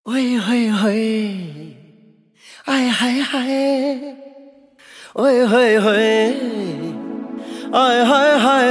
ओए होए होए, आय हाय हाय, ओए होए होए, आय हाय हाय।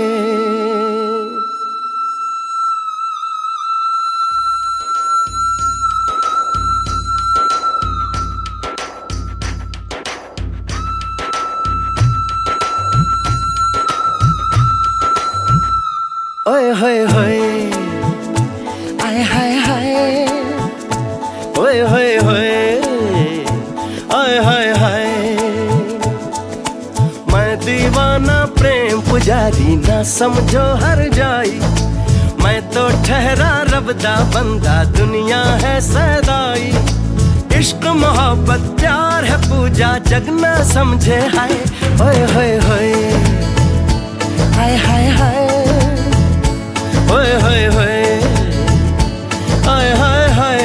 ओए होए होए, आय हाय हाय, ओए होए होए, आय हाय हाय। मैं दीवाना प्रेम पुजारी, ना समझो हर जाई। मैं तो ठहरा रब दा बंदा, दुनिया है सदाई। इश्क मोहब्बत प्यार है पूजा, जग ना समझे हाय। ओए होए होए, आय हाय हाय, ओए होए होए, आय हाय हाय।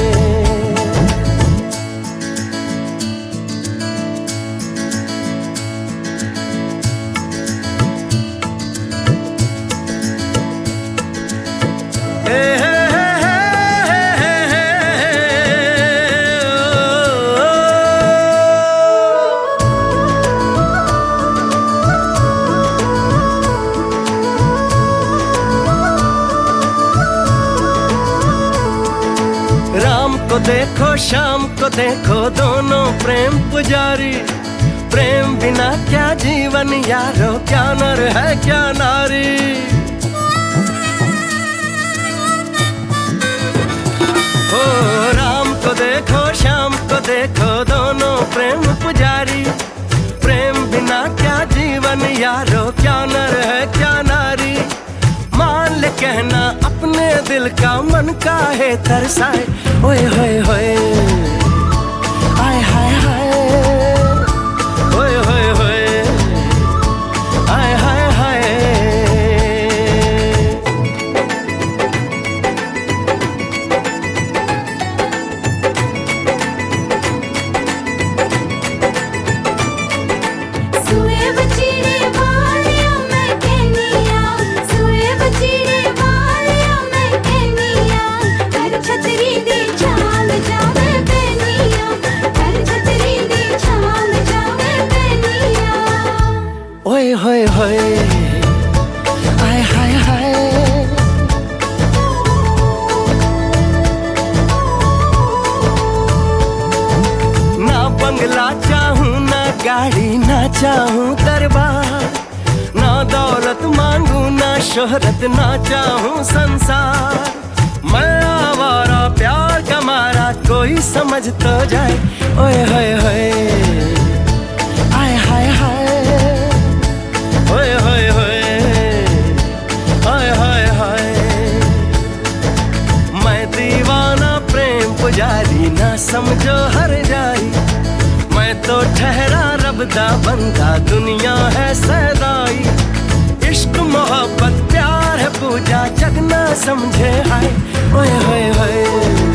राम को देखो शाम को देखो, दोनों प्रेम पुजारी। प्रेम बिना क्या जीवन यारो, क्या नर है क्या नारी। हो राम को देखो शाम को देखो, दोनों प्रेम पुजारी। प्रेम बिना क्या जीवन यारो, क्या नर है क्या नारी। मान ले कहना अपने दिल का, मन का है तरसाए। ओए होए होए, आय हाय हाय, ओए होए होए, आय हाय हाय। ओए होए होए, आय हाय हाय। ना बंगला चाहूं ना गाड़ी, ना चाहूं दरबार। ना दौलत मांगू ना शोहरत, ना चाहूं संसार। मैं आवारा प्यार का मारा, कोई समझ तो जाए। ओए होए होए, आय हाय हाय, ओए होए होए, आय हाय हाय। मैं दीवाना प्रेम पुजारी, ना समझो हर जाई। मैं तो ठहरा रब दा बंदा, दुनिया है सदाई। इश्क मोहब्बत प्यार है पूजा, जग ना समझे हाय। ओए होए होए।